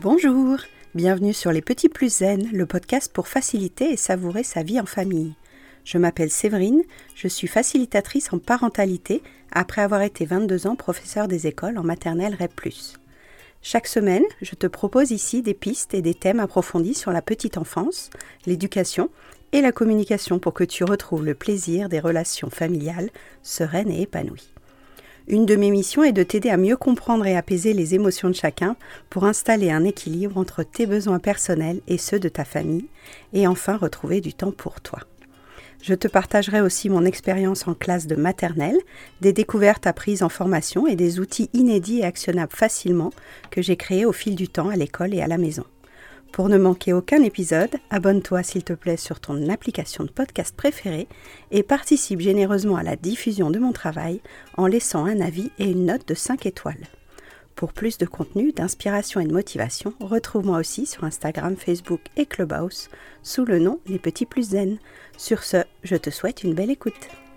Bonjour, bienvenue sur Les Petits Plus Zen, le podcast pour faciliter et savourer sa vie en famille. Je m'appelle Séverine, je suis facilitatrice en parentalité après avoir été 22 ans professeure des écoles en maternelle REP+. Chaque semaine, je te propose ici des pistes et des thèmes approfondis sur la petite enfance, l'éducation et la communication pour que tu retrouves le plaisir des relations familiales sereines et épanouies. Une de mes missions est de t'aider à mieux comprendre et apaiser les émotions de chacun pour installer un équilibre entre tes besoins personnels et ceux de ta famille et enfin retrouver du temps pour toi. Je te partagerai aussi mon expérience en classe de maternelle, des découvertes apprises en formation et des outils inédits et actionnables facilement que j'ai créés au fil du temps à l'école et à la maison. Pour ne manquer aucun épisode, abonne-toi s'il te plaît sur ton application de podcast préférée et participe généreusement à la diffusion de mon travail en laissant un avis et une note de 5 étoiles. Pour plus de contenu, d'inspiration et de motivation, retrouve-moi aussi sur Instagram, Facebook et Clubhouse sous le nom Les Petits Plus Zen. Sur ce, je te souhaite une belle écoute.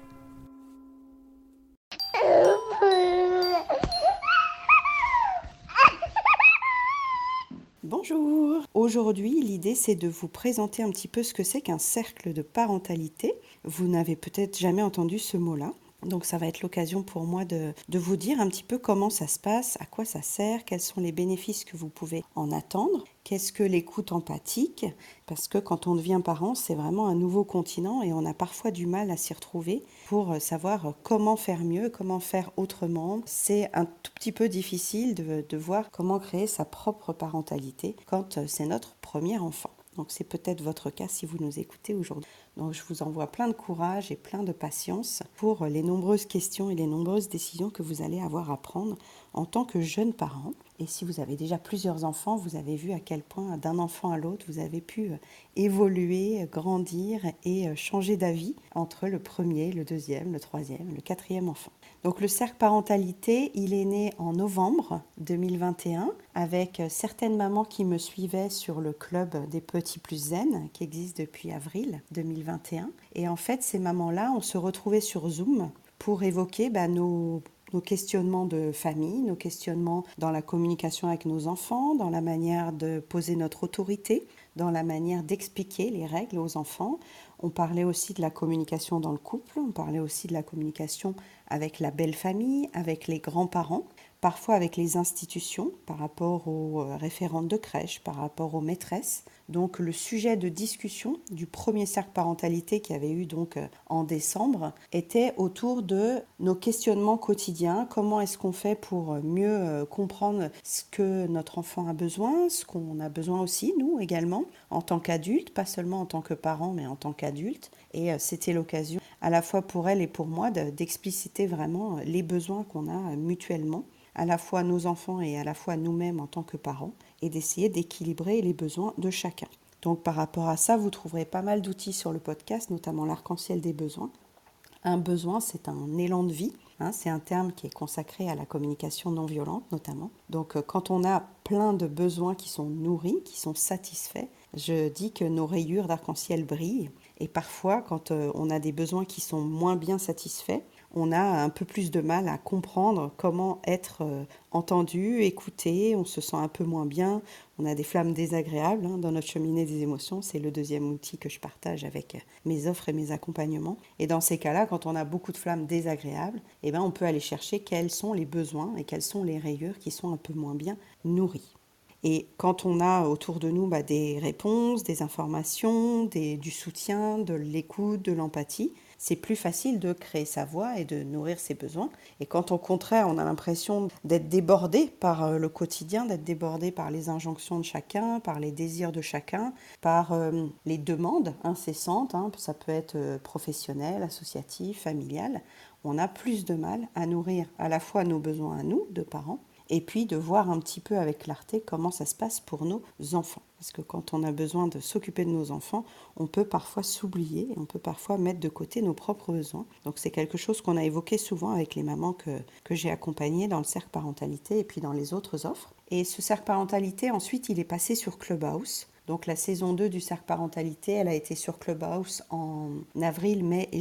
Bonjour! Aujourd'hui, l'idée c'est de vous présenter un petit peu ce que c'est qu'un cercle de parentalité. Vous n'avez peut-être jamais entendu ce mot-là. Donc ça va être l'occasion pour moi de vous dire un petit peu comment ça se passe, à quoi ça sert, quels sont les bénéfices que vous pouvez en attendre, qu'est-ce que l'écoute empathique, parce que quand on devient parent, c'est vraiment un nouveau continent et on a parfois du mal à s'y retrouver pour savoir comment faire mieux, comment faire autrement. C'est un tout petit peu difficile de voir comment créer sa propre parentalité quand c'est notre premier enfant. Donc c'est peut-être votre cas si vous nous écoutez aujourd'hui. Donc je vous envoie plein de courage et plein de patience pour les nombreuses questions et les nombreuses décisions que vous allez avoir à prendre en tant que jeune parent. Et si vous avez déjà plusieurs enfants, vous avez vu à quel point d'un enfant à l'autre, vous avez pu évoluer, grandir et changer d'avis entre le premier, le deuxième, le troisième, le quatrième enfant. Donc le cercle parentalité, il est né en novembre 2021 avec certaines mamans qui me suivaient sur le club des Petits Plus Zen qui existe depuis avril 2021. Et en fait, ces mamans-là, on se retrouvait sur Zoom pour évoquer nos questionnements de famille, nos questionnements dans la communication avec nos enfants, dans la manière de poser notre autorité, dans la manière d'expliquer les règles aux enfants. On parlait aussi de la communication dans le couple, on parlait aussi de la communication avec la belle famille, avec les grands-parents, parfois avec les institutions par rapport aux référentes de crèche, par rapport aux maîtresses. Donc le sujet de discussion du premier cercle parentalité qu'il y avait eu donc en décembre était autour de nos questionnements quotidiens. Comment est-ce qu'on fait pour mieux comprendre ce que notre enfant a besoin, ce qu'on a besoin aussi, nous également, en tant qu'adultes, pas seulement en tant que parents, mais en tant qu'adultes. Et c'était l'occasion, à la fois pour elle et pour moi, d'expliciter vraiment les besoins qu'on a mutuellement, à la fois nos enfants et à la fois nous-mêmes en tant que parents, et d'essayer d'équilibrer les besoins de chacun. Donc par rapport à ça, vous trouverez pas mal d'outils sur le podcast, notamment l'arc-en-ciel des besoins. Un besoin, c'est un élan de vie. C'est un terme qui est consacré à la communication non violente notamment. Donc quand on a plein de besoins qui sont nourris, qui sont satisfaits, je dis que nos rayures d'arc-en-ciel brillent. Et parfois, quand on a des besoins qui sont moins bien satisfaits, on a un peu plus de mal à comprendre comment être entendu, écouté, on se sent un peu moins bien, on a des flammes désagréables dans notre cheminée des émotions, c'est le deuxième outil que je partage avec mes offres et mes accompagnements. Et dans ces cas-là, quand on a beaucoup de flammes désagréables, on peut aller chercher quels sont les besoins et quelles sont les rayures qui sont un peu moins bien nourries. Et quand on a autour de nous des réponses, des informations, du soutien, de l'écoute, de l'empathie, c'est plus facile de créer sa voix et de nourrir ses besoins. Et quand au contraire, on a l'impression d'être débordé par le quotidien, d'être débordé par les injonctions de chacun, par les désirs de chacun, par les demandes incessantes, ça peut être professionnel, associatif, familial, on a plus de mal à nourrir à la fois nos besoins à nous, de parents, et puis de voir un petit peu avec clarté comment ça se passe pour nos enfants. Parce que quand on a besoin de s'occuper de nos enfants, on peut parfois s'oublier, on peut parfois mettre de côté nos propres besoins. Donc c'est quelque chose qu'on a évoqué souvent avec les mamans que j'ai accompagnées dans le cercle parentalité et puis dans les autres offres. Et ce cercle parentalité, ensuite, il est passé sur Clubhouse. Donc la saison 2 du cercle parentalité, elle a été sur Clubhouse en avril, mai et juin.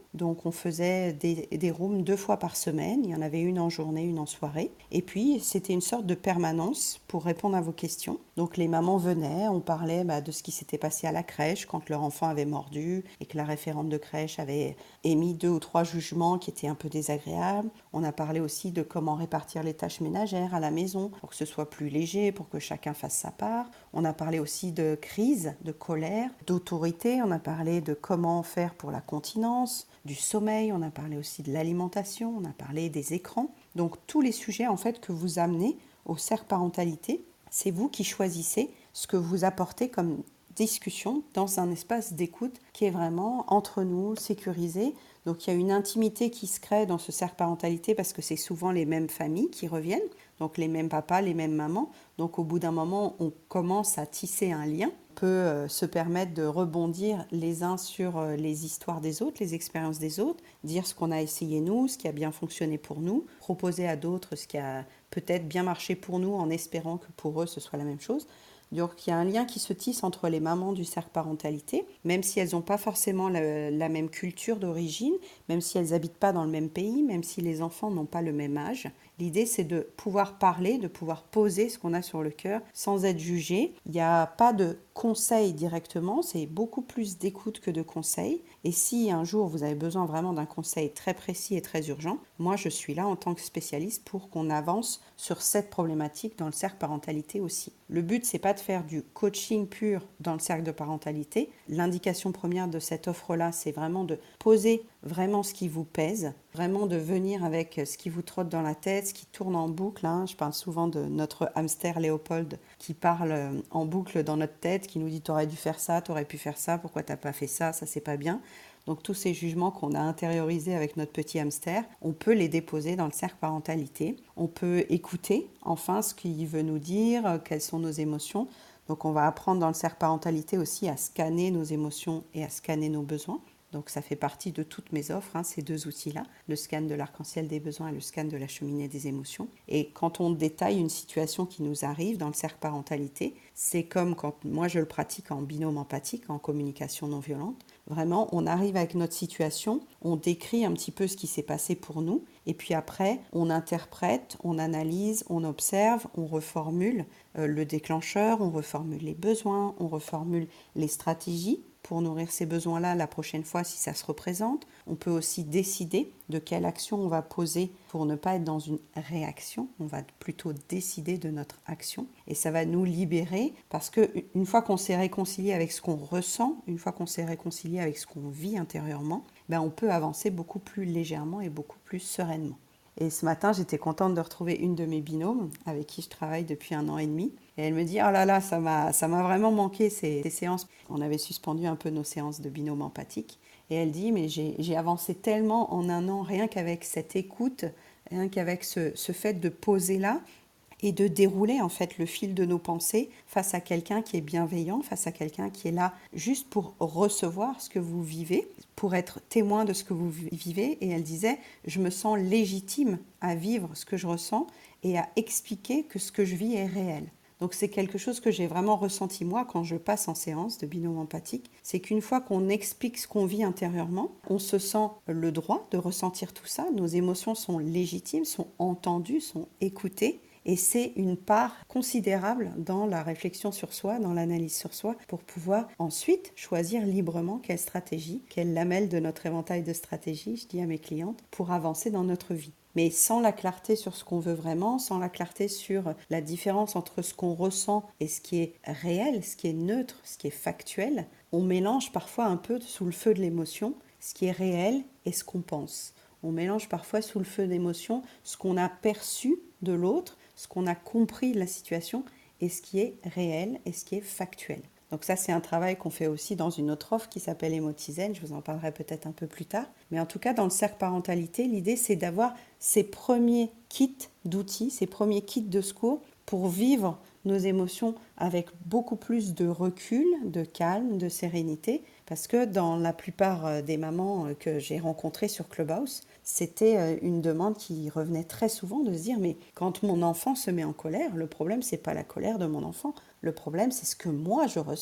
Donc on faisait des rooms 2 fois par semaine, il y en avait une en journée, une en soirée. Et puis c'était une sorte de permanence pour répondre à vos questions. Donc les mamans venaient, on parlait de ce qui s'était passé à la crèche quand leur enfant avait mordu et que la référente de crèche avait émis 2 ou 3 jugements qui étaient un peu désagréables. On a parlé aussi de comment répartir les tâches ménagères à la maison pour que ce soit plus léger, pour que chacun fasse sa part. On a parlé aussi de crise, de colère, d'autorité. On a parlé de comment faire pour la continence, du sommeil. On a parlé aussi de l'alimentation. On a parlé des écrans. Donc tous les sujets en fait que vous amenez au cercle parentalité, c'est vous qui choisissez ce que vous apportez comme discussion dans un espace d'écoute qui est vraiment entre nous, sécurisé. Donc il y a une intimité qui se crée dans ce cercle parentalité parce que c'est souvent les mêmes familles qui reviennent, donc les mêmes papas, les mêmes mamans. Donc au bout d'un moment, on commence à tisser un lien. On peut se permettre de rebondir les uns sur les histoires des autres, les expériences des autres, dire ce qu'on a essayé nous, ce qui a bien fonctionné pour nous, proposer à d'autres ce qui a peut-être bien marché pour nous en espérant que pour eux ce soit la même chose. Donc il y a un lien qui se tisse entre les mamans du cercle parentalité, même si elles n'ont pas forcément la même culture d'origine, même si elles n'habitent pas dans le même pays, même si les enfants n'ont pas le même âge. L'idée, c'est de pouvoir parler, de pouvoir poser ce qu'on a sur le cœur sans être jugé. Il n'y a pas de conseils directement, c'est beaucoup plus d'écoute que de conseils. Et si un jour vous avez besoin vraiment d'un conseil très précis et très urgent, moi je suis là en tant que spécialiste pour qu'on avance sur cette problématique dans le cercle parentalité aussi. Le but, c'est pas de faire du coaching pur dans le cercle de parentalité. L'indication première de cette offre-là, c'est vraiment de poser vraiment ce qui vous pèse, vraiment de venir avec ce qui vous trotte dans la tête, ce qui tourne en boucle. Je parle souvent de notre hamster Léopold qui parle en boucle dans notre tête, qui nous dit t'aurais dû faire ça, t'aurais pu faire ça, pourquoi t'as pas fait ça, ça c'est pas bien. Donc tous ces jugements qu'on a intériorisés avec notre petit hamster, on peut les déposer dans le cercle parentalité. On peut écouter enfin ce qu'il veut nous dire, quelles sont nos émotions. Donc on va apprendre dans le cercle parentalité aussi à scanner nos émotions et à scanner nos besoins. Donc ça fait partie de toutes mes offres, ces 2 outils-là, le scan de l'arc-en-ciel des besoins et le scan de la cheminée des émotions. Et quand on détaille une situation qui nous arrive dans le cercle parentalité, c'est comme quand moi je le pratique en binôme empathique, en communication non violente. Vraiment, on arrive avec notre situation, on décrit un petit peu ce qui s'est passé pour nous, et puis après, on interprète, on analyse, on observe, on reformule le déclencheur, on reformule les besoins, on reformule les stratégies pour nourrir ces besoins-là la prochaine fois si ça se représente. On peut aussi décider de quelle action on va poser pour ne pas être dans une réaction. On va plutôt décider de notre action et ça va nous libérer parce qu'une fois qu'on s'est réconcilié avec ce qu'on ressent, une fois qu'on s'est réconcilié avec ce qu'on vit intérieurement, on peut avancer beaucoup plus légèrement et beaucoup plus sereinement. Et ce matin, j'étais contente de retrouver une de mes binômes avec qui je travaille depuis 1 an et demi. Et elle me dit « Oh là là, ça m'a vraiment manqué ces séances. » On avait suspendu un peu nos séances de binôme empathique. Et elle dit « Mais j'ai avancé tellement en 1 an, rien qu'avec cette écoute, rien qu'avec ce fait de poser là. » Et de dérouler en fait le fil de nos pensées face à quelqu'un qui est bienveillant, face à quelqu'un qui est là juste pour recevoir ce que vous vivez, pour être témoin de ce que vous vivez. Et elle disait, je me sens légitime à vivre ce que je ressens et à expliquer que ce que je vis est réel. Donc c'est quelque chose que j'ai vraiment ressenti moi quand je passe en séance de binôme empathique. C'est qu'une fois qu'on explique ce qu'on vit intérieurement, on se sent le droit de ressentir tout ça. Nos émotions sont légitimes, sont entendues, sont écoutées. Et c'est une part considérable dans la réflexion sur soi, dans l'analyse sur soi, pour pouvoir ensuite choisir librement quelle stratégie, quelle lamelle de notre éventail de stratégies, je dis à mes clientes, pour avancer dans notre vie. Mais sans la clarté sur ce qu'on veut vraiment, sans la clarté sur la différence entre ce qu'on ressent et ce qui est réel, ce qui est neutre, ce qui est factuel, on mélange parfois un peu sous le feu de l'émotion ce qui est réel et ce qu'on pense. On mélange parfois sous le feu d'émotion ce qu'on a perçu de l'autre, ce qu'on a compris de la situation et ce qui est réel et ce qui est factuel. Donc ça, c'est un travail qu'on fait aussi dans une autre offre qui s'appelle Émotizen. Je vous en parlerai peut-être un peu plus tard. Mais en tout cas, dans le cercle parentalité, l'idée, c'est d'avoir ces premiers kits d'outils, ces premiers kits de secours pour vivre nos émotions avec beaucoup plus de recul, de calme, de sérénité. Parce que dans la plupart des mamans que j'ai rencontrées sur Clubhouse, c'était une demande qui revenait très souvent de se dire « Mais quand mon enfant se met en colère, le problème, c'est pas la colère de mon enfant. Le problème, c'est ce que moi, je ressens.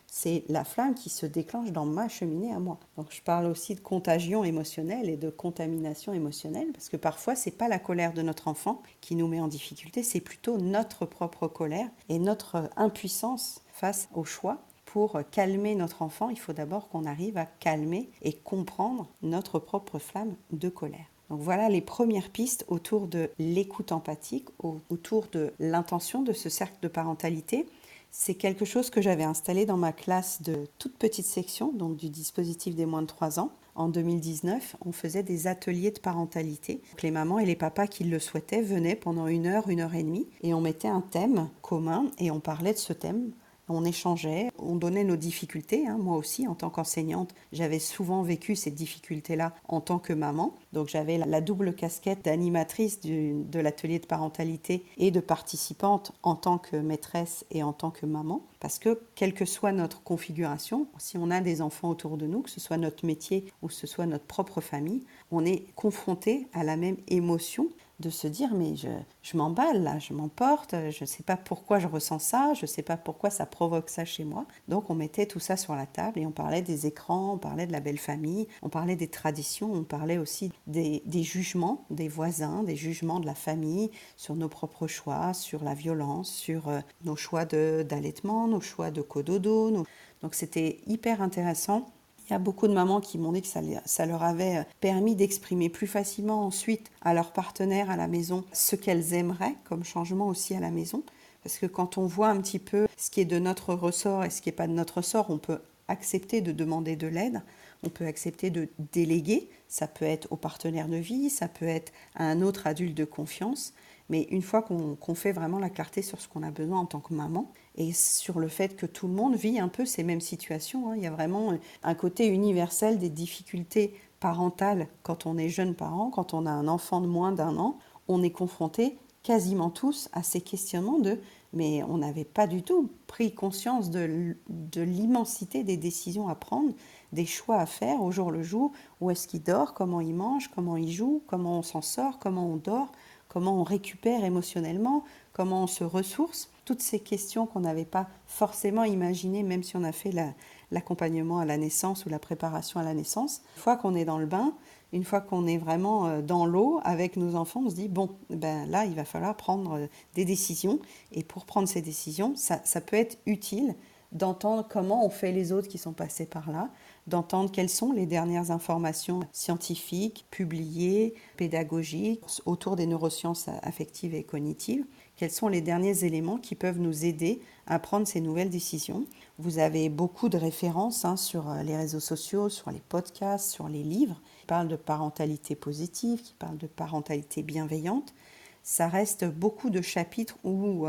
c'est la flamme qui se déclenche dans ma cheminée à moi. Donc je parle aussi de contagion émotionnelle et de contamination émotionnelle, parce que parfois c'est pas la colère de notre enfant qui nous met en difficulté, c'est plutôt notre propre colère et notre impuissance face au choix. Pour calmer notre enfant, il faut d'abord qu'on arrive à calmer et comprendre notre propre flamme de colère. Donc voilà les premières pistes autour de l'écoute empathique, autour de l'intention de ce cercle de parentalité. C'est quelque chose que j'avais installé dans ma classe de toute petite section, donc du dispositif des moins de 3 ans. En 2019, on faisait des ateliers de parentalité. Donc les mamans et les papas qui le souhaitaient venaient pendant 1 heure et demie, et on mettait un thème commun et on parlait de ce thème. On échangeait, on donnait nos difficultés. Moi aussi, en tant qu'enseignante, j'avais souvent vécu ces difficultés-là en tant que maman. Donc j'avais la double casquette d'animatrice de l'atelier de parentalité et de participante en tant que maîtresse et en tant que maman. Parce que quelle que soit notre configuration, si on a des enfants autour de nous, que ce soit notre métier ou que ce soit notre propre famille, on est confronté à la même émotion de se dire mais je m'emballe là, je m'emporte, je ne sais pas pourquoi je ressens ça, je ne sais pas pourquoi ça provoque ça chez moi. Donc on mettait tout ça sur la table et on parlait des écrans, on parlait de la belle famille, on parlait des traditions, on parlait aussi des jugements des voisins, des jugements de la famille sur nos propres choix, sur la violence, sur nos choix d'allaitement, nos choix de cododo. Donc c'était hyper intéressant. Il y a beaucoup de mamans qui m'ont dit que ça leur avait permis d'exprimer plus facilement ensuite à leur partenaire à la maison ce qu'elles aimeraient comme changement aussi à la maison. Parce que quand on voit un petit peu ce qui est de notre ressort et ce qui n'est pas de notre ressort, on peut accepter de demander de l'aide, on peut accepter de déléguer, ça peut être au partenaire de vie, ça peut être à un autre adulte de confiance. Mais une fois qu'on fait vraiment la clarté sur ce qu'on a besoin en tant que maman et sur le fait que tout le monde vit un peu ces mêmes situations, il y a vraiment un côté universel des difficultés parentales quand on est jeune parent, quand on a un enfant de moins d'1 an, on est confronté quasiment tous à ces questionnements mais on n'avait pas du tout pris conscience de l'immensité des décisions à prendre, des choix à faire au jour le jour, où est-ce qu'il dort, comment il mange, comment il joue, comment on s'en sort, comment on dort, comment on récupère émotionnellement, comment on se ressource. Toutes ces questions qu'on n'avait pas forcément imaginées, même si on a fait l'accompagnement à la naissance ou la préparation à la naissance. Une fois qu'on est dans le bain, une fois qu'on est vraiment dans l'eau avec nos enfants, on se dit, bon, là, il va falloir prendre des décisions. Et pour prendre ces décisions, ça peut être utile d'entendre comment ont fait les autres qui sont passés par là, d'entendre quelles sont les dernières informations scientifiques, publiées, pédagogiques, autour des neurosciences affectives et cognitives, quels sont les derniers éléments qui peuvent nous aider à prendre ces nouvelles décisions. Vous avez beaucoup de références sur les réseaux sociaux, sur les podcasts, sur les livres, qui parlent de parentalité positive, qui parlent de parentalité bienveillante. Ça reste beaucoup de chapitres où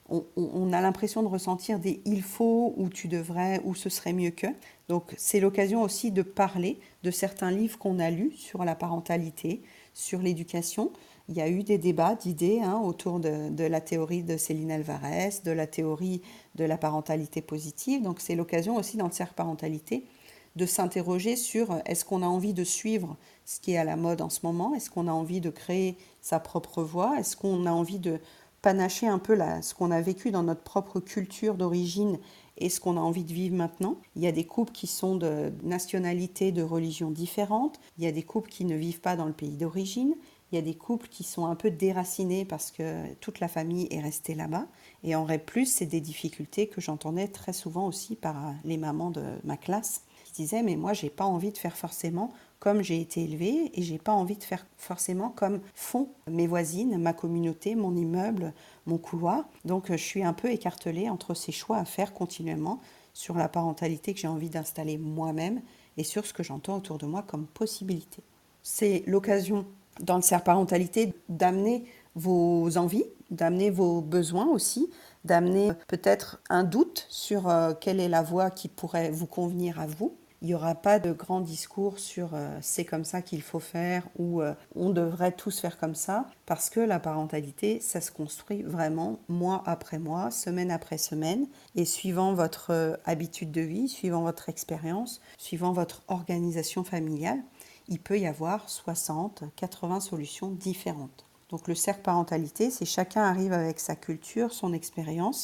on a l'impression de ressentir des « il faut » ou « tu devrais » ou « ce serait mieux que ». Donc c'est l'occasion aussi de parler de certains livres qu'on a lus sur la parentalité, sur l'éducation. Il y a eu des débats d'idées autour de la théorie de Céline Alvarez, de la théorie de la parentalité positive. Donc c'est l'occasion aussi dans le cercle parentalité de s'interroger sur est-ce qu'on a envie de suivre ce qui est à la mode en ce moment, est-ce qu'on a envie de créer sa propre voie, est-ce qu'on a envie de panacher un peu ce qu'on a vécu dans notre propre culture d'origine et ce qu'on a envie de vivre maintenant. Il y a des couples qui sont de nationalités, de religions différentes, il y a des couples qui ne vivent pas dans le pays d'origine, il y a des couples qui sont un peu déracinés parce que toute la famille est restée là-bas. Et en vrai plus, c'est des difficultés que j'entendais très souvent aussi par les mamans de ma classe qui disaient « mais moi, j'ai pas envie de faire forcément comme j'ai été élevée et j'ai pas envie de faire forcément comme font mes voisines, ma communauté, mon immeuble, mon couloir. Donc je suis un peu écartelée entre ces choix à faire continuellement sur la parentalité que j'ai envie d'installer moi-même et sur ce que j'entends autour de moi comme possibilité. » C'est l'occasion dans le cercle parentalité d'amener vos envies, d'amener vos besoins aussi, d'amener peut-être un doute sur quelle est la voie qui pourrait vous convenir à vous. Il n'y aura pas de grand discours sur c'est comme ça qu'il faut faire ou on devrait tous faire comme ça, parce que la parentalité, ça se construit vraiment mois après mois, semaine après semaine, et suivant votre habitude de vie, suivant votre expérience, suivant votre organisation familiale, il peut y avoir 60, 80 solutions différentes. Donc le cercle parentalité, c'est chacun arrive avec sa culture, son expérience,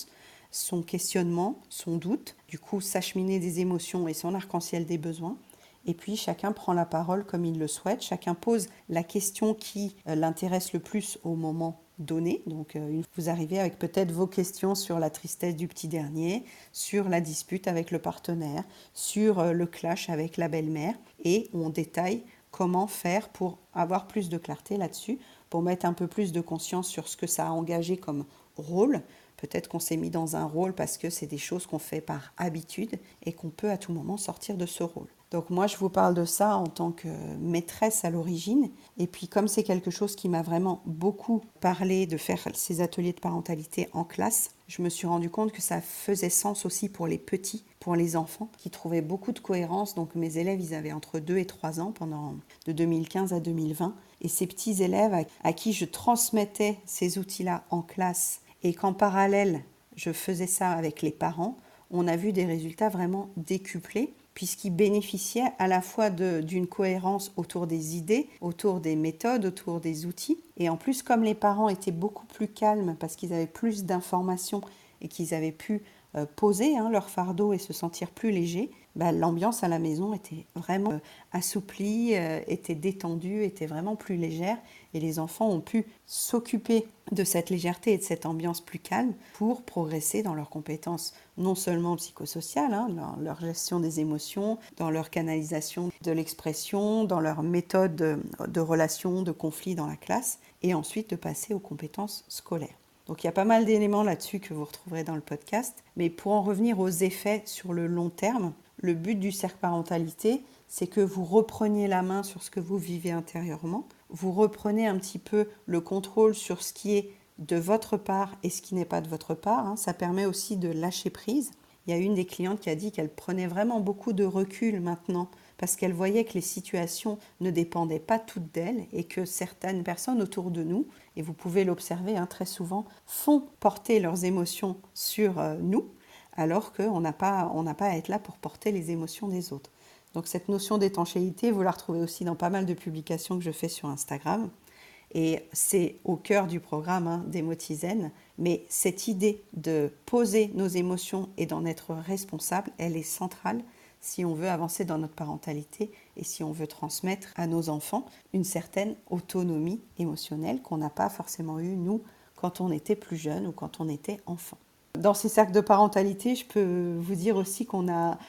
son questionnement, son doute, du coup s'acheminer des émotions et son arc-en-ciel des besoins. Et puis chacun prend la parole comme il le souhaite, chacun pose la question qui l'intéresse le plus au moment donné. Donc vous arrivez avec peut-être vos questions sur la tristesse du petit dernier, sur la dispute avec le partenaire, sur le clash avec la belle-mère, et on détaille comment faire pour avoir plus de clarté là-dessus, pour mettre un peu plus de conscience sur ce que ça a engagé comme rôle. Peut-être qu'on s'est mis dans un rôle parce que c'est des choses qu'on fait par habitude et qu'on peut à tout moment sortir de ce rôle. Donc moi, je vous parle de ça en tant que maîtresse à l'origine. Et puis comme c'est quelque chose qui m'a vraiment beaucoup parlé de faire ces ateliers de parentalité en classe, je me suis rendu compte que ça faisait sens aussi pour les petits, pour les enfants, qui trouvaient beaucoup de cohérence. Donc mes élèves, ils avaient entre 2 et 3 ans pendant de 2015 à 2020. Et ces petits élèves à qui je transmettais ces outils-là en classe et qu'en parallèle, je faisais ça avec les parents, on a vu des résultats vraiment décuplés puisqu'ils bénéficiaient à la fois d'une cohérence autour des idées, autour des méthodes, autour des outils. Et en plus, comme les parents étaient beaucoup plus calmes parce qu'ils avaient plus d'informations et qu'ils avaient pu poser leur fardeau et se sentir plus légers, l'ambiance à la maison était vraiment assouplie, était détendue, était vraiment plus légère. Et les enfants ont pu s'occuper de cette légèreté et de cette ambiance plus calme pour progresser dans leurs compétences, non seulement psychosociales, dans leur gestion des émotions, dans leur canalisation de l'expression, dans leur méthode de relation, de conflit dans la classe, et ensuite de passer aux compétences scolaires. Donc il y a pas mal d'éléments là-dessus que vous retrouverez dans le podcast. Mais pour en revenir aux effets sur le long terme, le but du cercle parentalité, c'est que vous repreniez la main sur ce que vous vivez intérieurement. Vous reprenez un petit peu le contrôle sur ce qui est de votre part et ce qui n'est pas de votre part. Ça permet aussi de lâcher prise. Il y a une des clientes qui a dit qu'elle prenait vraiment beaucoup de recul maintenant parce qu'elle voyait que les situations ne dépendaient pas toutes d'elle et que certaines personnes autour de nous, et vous pouvez l'observer très souvent, font porter leurs émotions sur nous, alors qu'on n'a pas à être là pour porter les émotions des autres. Donc cette notion d'étanchéité, vous la retrouvez aussi dans pas mal de publications que je fais sur Instagram. Et c'est au cœur du programme d'Emotizen. Mais cette idée de poser nos émotions et d'en être responsable, elle est centrale si on veut avancer dans notre parentalité et si on veut transmettre à nos enfants une certaine autonomie émotionnelle qu'on n'a pas forcément eue, nous, quand on était plus jeune ou quand on était enfant. Dans ces cercles de parentalité, je peux vous dire aussi qu'on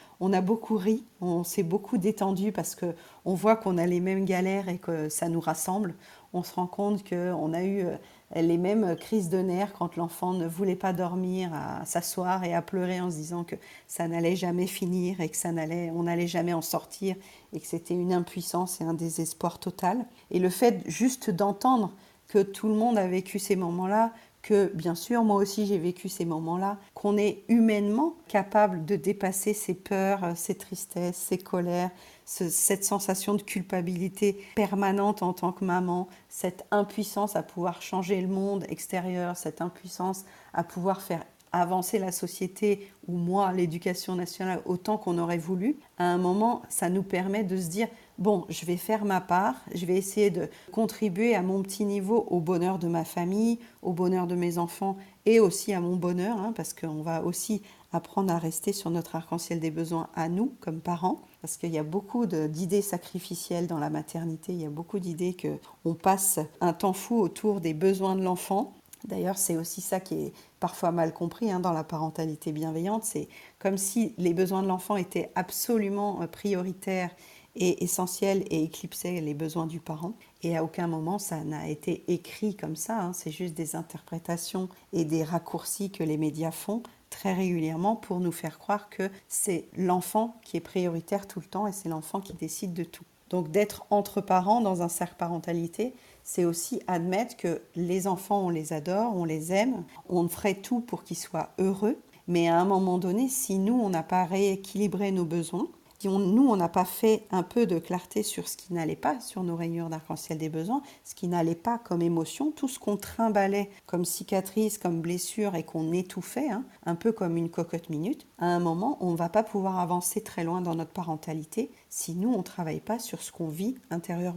a beaucoup ri, on s'est beaucoup détendu parce qu'on voit qu'on a les mêmes galères et que ça nous rassemble. On se rend compte qu'on a eu les mêmes crises de nerfs quand l'enfant ne voulait pas dormir, à s'asseoir et à pleurer en se disant que ça n'allait jamais finir et que on n'allait jamais en sortir et que c'était une impuissance et un désespoir total. Et le fait juste d'entendre que tout le monde a vécu ces moments-là, que bien sûr moi aussi j'ai vécu ces moments-là, qu'on est humainement capable de dépasser ses peurs, ses tristesses, ses colères, cette sensation de culpabilité permanente en tant que maman, cette impuissance à pouvoir changer le monde extérieur, cette impuissance à pouvoir faire avancer la société ou moi, l'éducation nationale, autant qu'on aurait voulu, à un moment, ça nous permet de se dire bon, je vais faire ma part, je vais essayer de contribuer à mon petit niveau au bonheur de ma famille, au bonheur de mes enfants et aussi à mon bonheur, parce qu'on va aussi apprendre à rester sur notre arc-en-ciel des besoins à nous, comme parents, parce qu'il y a beaucoup d'idées sacrificielles dans la maternité, il y a beaucoup d'idées qu'on passe un temps fou autour des besoins de l'enfant. D'ailleurs, c'est aussi ça qui est parfois mal compris dans la parentalité bienveillante. C'est comme si les besoins de l'enfant étaient absolument prioritaires et essentiels et éclipsaient les besoins du parent. Et à aucun moment, ça n'a été écrit comme ça. C'est juste des interprétations et des raccourcis que les médias font très régulièrement pour nous faire croire que c'est l'enfant qui est prioritaire tout le temps et c'est l'enfant qui décide de tout. Donc d'être entre parents dans un cercle parentalité, c'est aussi admettre que les enfants, on les adore, on les aime, on ferait tout pour qu'ils soient heureux, mais à un moment donné, si nous, on n'a pas rééquilibré nos besoins, si nous, on n'a pas fait un peu de clarté sur ce qui n'allait pas, sur nos rayures d'arc-en-ciel des besoins, ce qui n'allait pas comme émotion, tout ce qu'on trimballait comme cicatrice, comme blessure et qu'on étouffait, un peu comme une cocotte minute, à un moment, on ne va pas pouvoir avancer très loin dans notre parentalité si nous, on ne travaille pas sur ce qu'on vit intérieurement.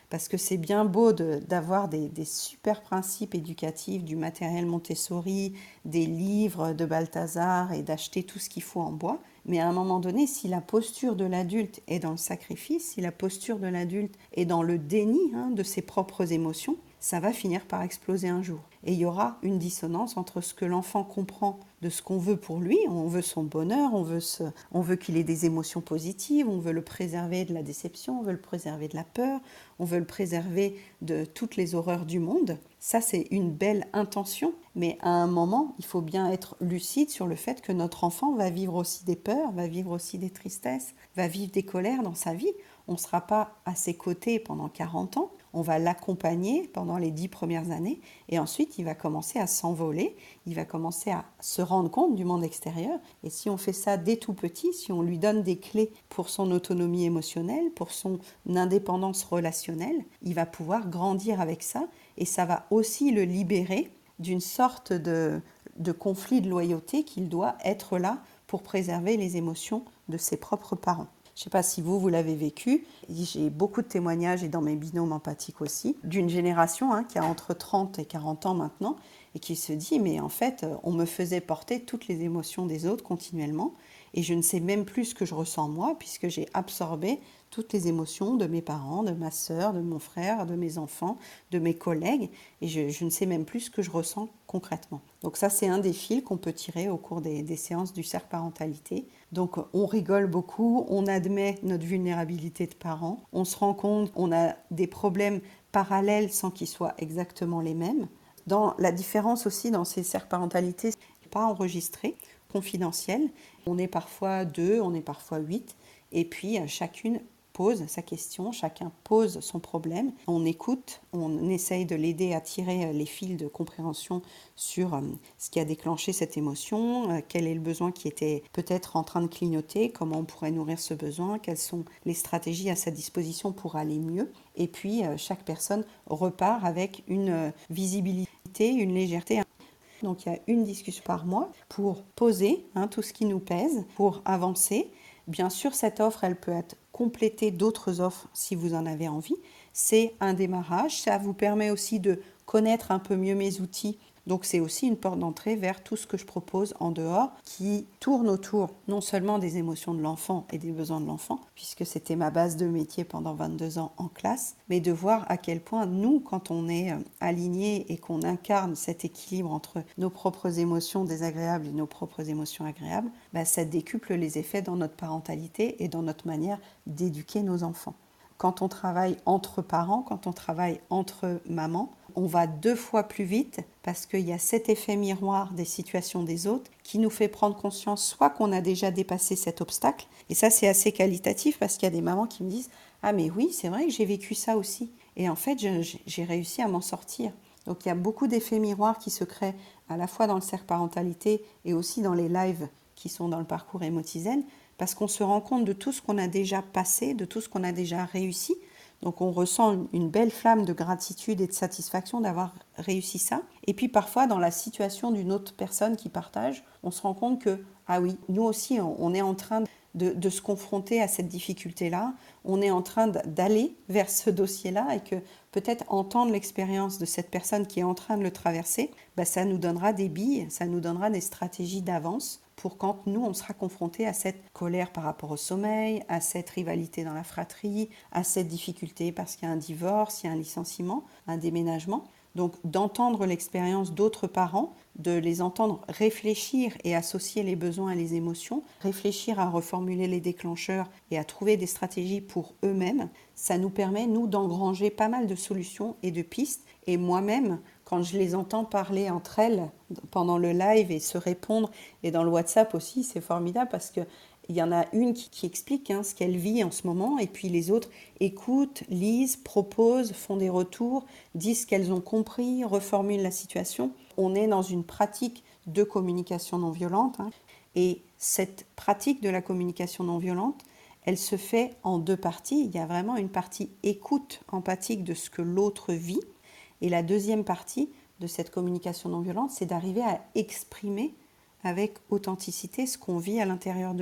parce que c'est bien beau d'avoir des super principes éducatifs, du matériel Montessori, des livres de Balthazar et d'acheter tout ce qu'il faut en bois. Mais à un moment donné, si la posture de l'adulte est dans le sacrifice, si la posture de l'adulte est dans le déni de ses propres émotions, ça va finir par exploser un jour. Et il y aura une dissonance entre ce que l'enfant comprend de ce qu'on veut pour lui. On veut son bonheur, on veut qu'il ait des émotions positives, on veut le préserver de la déception, on veut le préserver de la peur, on veut le préserver de toutes les horreurs du monde. Ça, c'est une belle intention, mais à un moment, il faut bien être lucide sur le fait que notre enfant va vivre aussi des peurs, va vivre aussi des tristesses, va vivre des colères dans sa vie. On ne sera pas à ses côtés pendant 40 ans, on va l'accompagner pendant les 10 premières années et ensuite il va commencer à s'envoler, il va commencer à se rendre compte du monde extérieur. Et si on fait ça dès tout petit, si on lui donne des clés pour son autonomie émotionnelle, pour son indépendance relationnelle, il va pouvoir grandir avec ça et ça va aussi le libérer d'une sorte de conflit de loyauté qu'il doit être là pour préserver les émotions de ses propres parents. Je ne sais pas si vous l'avez vécu. J'ai beaucoup de témoignages, et dans mes binômes empathiques aussi, d'une génération qui a entre 30 et 40 ans maintenant, et qui se dit, mais en fait, on me faisait porter toutes les émotions des autres continuellement, et je ne sais même plus ce que je ressens moi, puisque j'ai absorbé toutes les émotions de mes parents, de ma sœur, de mon frère, de mes enfants, de mes collègues, et je ne sais même plus ce que je ressens concrètement. Donc ça, c'est un des fils qu'on peut tirer au cours des séances du cercle parentalité. Donc on rigole beaucoup, on admet notre vulnérabilité de parents, on se rend compte qu'on a des problèmes parallèles sans qu'ils soient exactement les mêmes. Dans la différence aussi dans ces cercles parentalité, c'est pas enregistré, confidentiel. On est parfois 2, on est parfois 8, et puis chacune pose sa question, chacun pose son problème, on écoute, on essaye de l'aider à tirer les fils de compréhension sur ce qui a déclenché cette émotion, quel est le besoin qui était peut-être en train de clignoter, comment on pourrait nourrir ce besoin, quelles sont les stratégies à sa disposition pour aller mieux. Et puis chaque personne repart avec une visibilité, une légèreté. Donc il y a une discussion par mois pour poser tout ce qui nous pèse, pour avancer. Bien sûr, cette offre, elle peut être complétée d'autres offres si vous en avez envie. C'est un démarrage. Ça vous permet aussi de connaître un peu mieux mes outils. Donc c'est aussi une porte d'entrée vers tout ce que je propose en dehors qui tourne autour non seulement des émotions de l'enfant et des besoins de l'enfant, puisque c'était ma base de métier pendant 22 ans en classe, mais de voir à quel point nous, quand on est aligné et qu'on incarne cet équilibre entre nos propres émotions désagréables et nos propres émotions agréables, ça décuple les effets dans notre parentalité et dans notre manière d'éduquer nos enfants. Quand on travaille entre parents, quand on travaille entre mamans, on va 2 fois plus vite parce qu'il y a cet effet miroir des situations des autres qui nous fait prendre conscience soit qu'on a déjà dépassé cet obstacle, et ça c'est assez qualitatif parce qu'il y a des mamans qui me disent « Ah mais oui, c'est vrai que j'ai vécu ça aussi, et en fait j'ai réussi à m'en sortir ». Donc il y a beaucoup d'effets miroirs qui se créent à la fois dans le cercle parentalité et aussi dans les lives qui sont dans le parcours Emotizen, parce qu'on se rend compte de tout ce qu'on a déjà passé, de tout ce qu'on a déjà réussi. Donc on ressent une belle flamme de gratitude et de satisfaction d'avoir réussi ça. Et puis parfois dans la situation d'une autre personne qui partage, on se rend compte que, ah oui, nous aussi on est en train de se confronter à cette difficulté-là, on est en train d'aller vers ce dossier-là et que peut-être entendre l'expérience de cette personne qui est en train de le traverser, ça nous donnera des billes, ça nous donnera des stratégies d'avance pour quand nous, on sera confrontés à cette colère par rapport au sommeil, à cette rivalité dans la fratrie, à cette difficulté parce qu'il y a un divorce, il y a un licenciement, un déménagement. Donc d'entendre l'expérience d'autres parents, de les entendre réfléchir et associer les besoins et les émotions, réfléchir à reformuler les déclencheurs et à trouver des stratégies pour eux-mêmes, ça nous permet, nous, d'engranger pas mal de solutions et de pistes. Et moi-même, quand je les entends parler entre elles pendant le live et se répondre, et dans le WhatsApp aussi, c'est formidable parce que il y en a une qui explique ce qu'elle vit en ce moment, et puis les autres écoutent, lisent, proposent, font des retours, disent ce qu'elles ont compris, reformulent la situation. On est dans une pratique de communication non violente, et cette pratique de la communication non violente, elle se fait en 2 parties. Il y a vraiment une partie écoute empathique de ce que l'autre vit, et la deuxième partie de cette communication non violente, c'est d'arriver à exprimer avec authenticité ce qu'on vit à l'intérieur de nous.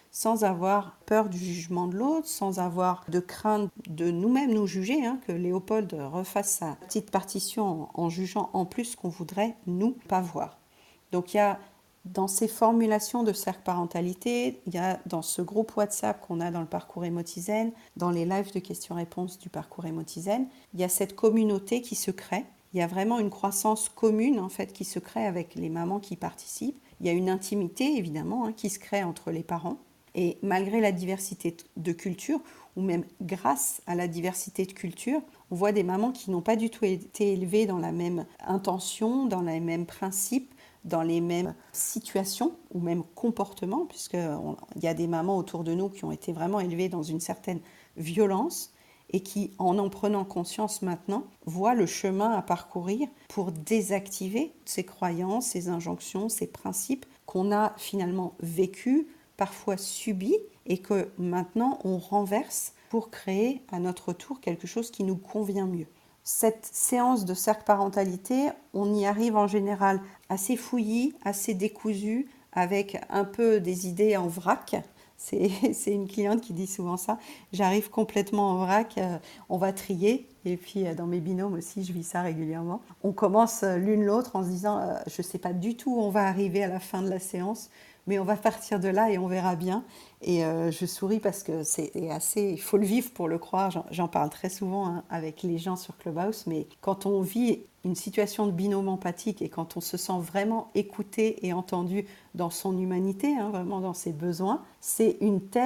sans avoir peur du jugement de l'autre, sans avoir de crainte de nous-mêmes nous juger, que Léopold refasse sa petite partition en jugeant en plus ce qu'on voudrait nous pas voir. Donc il y a dans ces formulations de cercle parentalité, il y a dans ce groupe WhatsApp qu'on a dans le parcours Emotizen, dans les lives de questions-réponses du parcours Emotizen, il y a cette communauté qui se crée. Il y a vraiment une croissance commune en fait qui se crée avec les mamans qui participent. Il y a une intimité évidemment qui se crée entre les parents. Et malgré la diversité de cultures, ou même grâce à la diversité de cultures, on voit des mamans qui n'ont pas du tout été élevées dans la même intention, dans les mêmes principes, dans les mêmes situations ou même comportements, puisqu'il y a des mamans autour de nous qui ont été vraiment élevées dans une certaine violence et qui, en prenant conscience maintenant, voient le chemin à parcourir pour désactiver ces croyances, ces injonctions, ces principes qu'on a finalement vécus, parfois subis, et que maintenant on renverse pour créer à notre tour quelque chose qui nous convient mieux. Cette séance de cercle parentalité, on y arrive en général assez fouillis, assez décousu, avec un peu des idées en vrac. C'est une cliente qui dit souvent ça. J'arrive complètement en vrac, on va trier. Et puis dans mes binômes aussi, je vis ça régulièrement. On commence l'une l'autre en se disant, je ne sais pas du tout où on va arriver à la fin de la séance, mais on va partir de là et on verra bien. Et je souris parce que c'est assez, il faut le vivre pour le croire. J'en parle très souvent avec les gens sur Clubhouse, mais quand on vit une situation de binôme empathique et quand on se sent vraiment écouté et entendu dans son humanité, vraiment dans ses besoins, c'est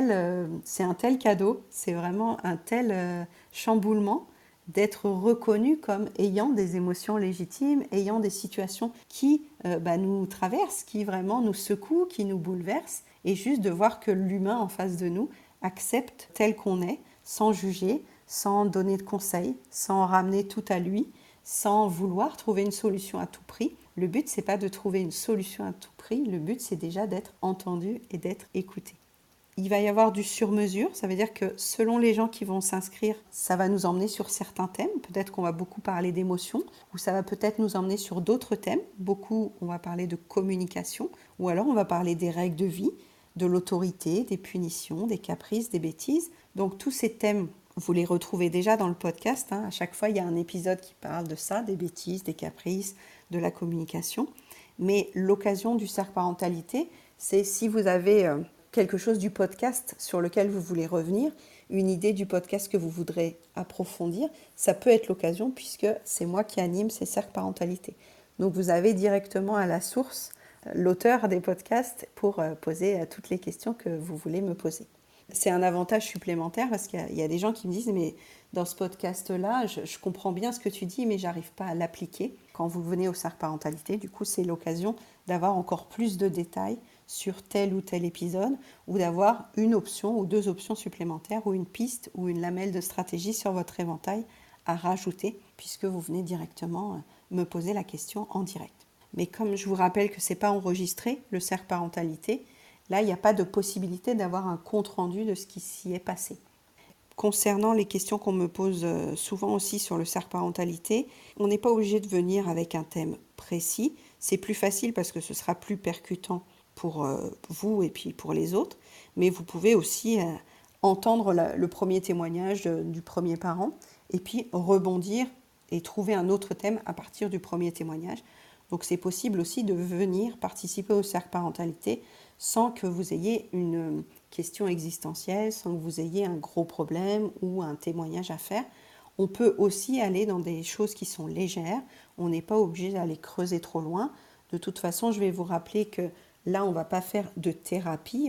un tel cadeau, c'est vraiment un tel chamboulement d'être reconnu comme ayant des émotions légitimes, ayant des situations qui nous traversent, qui vraiment nous secouent, qui nous bouleversent, et juste de voir que l'humain en face de nous accepte tel qu'on est, sans juger, sans donner de conseils, sans ramener tout à lui, sans vouloir trouver une solution à tout prix. Le but, c'est pas de trouver une solution à tout prix, le but, c'est déjà d'être entendu et d'être écouté. Il va y avoir du sur-mesure, ça veut dire que selon les gens qui vont s'inscrire, ça va nous emmener sur certains thèmes. Peut-être qu'on va beaucoup parler d'émotions, ou ça va peut-être nous emmener sur d'autres thèmes. Beaucoup, on va parler de communication, ou alors on va parler des règles de vie, de l'autorité, des punitions, des caprices, des bêtises. Donc tous ces thèmes, vous les retrouvez déjà dans le podcast. À chaque fois, il y a un épisode qui parle de ça, des bêtises, des caprices, de la communication. Mais l'occasion du cercle parentalité, c'est si vous avez quelque chose du podcast sur lequel vous voulez revenir, une idée du podcast que vous voudrez approfondir, ça peut être l'occasion puisque c'est moi qui anime ces cercles parentalité. Donc vous avez directement à la source l'auteur des podcasts pour poser toutes les questions que vous voulez me poser. C'est un avantage supplémentaire parce qu'il y a des gens qui me disent mais dans ce podcast-là, je comprends bien ce que tu dis mais j'arrive pas à l'appliquer. Quand vous venez au cercle parentalité, du coup c'est l'occasion d'avoir encore plus de détails sur tel ou tel épisode ou d'avoir une option ou deux options supplémentaires ou une piste ou une lamelle de stratégie sur votre éventail à rajouter puisque vous venez directement me poser la question en direct. Mais comme je vous rappelle que ce n'est pas enregistré, le cercle parentalité, là, il n'y a pas de possibilité d'avoir un compte-rendu de ce qui s'y est passé. Concernant les questions qu'on me pose souvent aussi sur le cercle parentalité, on n'est pas obligé de venir avec un thème précis. C'est plus facile parce que ce sera plus percutant pour vous et puis pour les autres. Mais vous pouvez aussi entendre le premier témoignage du premier parent et puis rebondir et trouver un autre thème à partir du premier témoignage. Donc c'est possible aussi de venir participer au cercle parentalité sans que vous ayez une question existentielle, sans que vous ayez un gros problème ou un témoignage à faire. On peut aussi aller dans des choses qui sont légères. On n'est pas obligé d'aller creuser trop loin. De toute façon, je vais vous rappeler que là, on ne va pas faire de thérapie.